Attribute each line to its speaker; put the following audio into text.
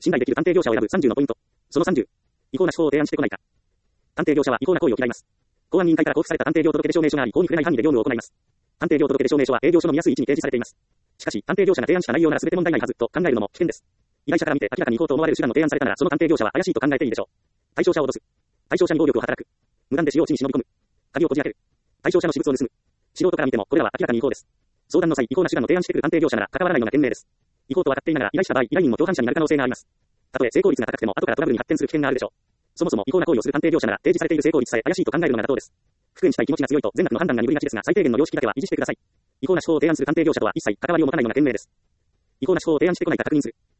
Speaker 1: 信頼できる探偵業者を選ぶ30のポイント。その30。違法な手法を提案してこないか。探偵業者は違法な行為を嫌います。公安委員会から交付された探偵業届出証明書があり、法に触れない範囲で業務を行います。探偵業届出証明書は営業所の見やすい位置に掲示されています。しかし、探偵業者が提案した内容なら全て問題ないはずと考えるのも危険です。依頼者から見て明らかに違法と思われる手段の提案されたなら、その探偵業者は怪しいと考えていいでしょう。対象者を脅す。対象者に暴力を働く。無断で使用地に忍び込む。鍵をこじ開ける。対象者の私物を盗む。素人から見ても、これらは明らかに違法です。相談の際、違法な手段を提案してくる探偵業者なら、関わらないのが賢明です。違法と分かっていながら依頼した場合、依頼人も共犯者になる可能性があります。たとえ成功率が高くても、後からトラブルに発展する危険があるでしょう。そもそも違法な行為をする探偵業者なら、提示されている成功率さえ怪しいと考えるのが妥当です。復縁したい気持ちが強いと善悪の判断が鈍りがちですが、最低限の良識だけは維持してください。違法な手法を提案する探偵業者とは一切関わりを持たないのが賢明です。違法な手法を提案してこないか確認する。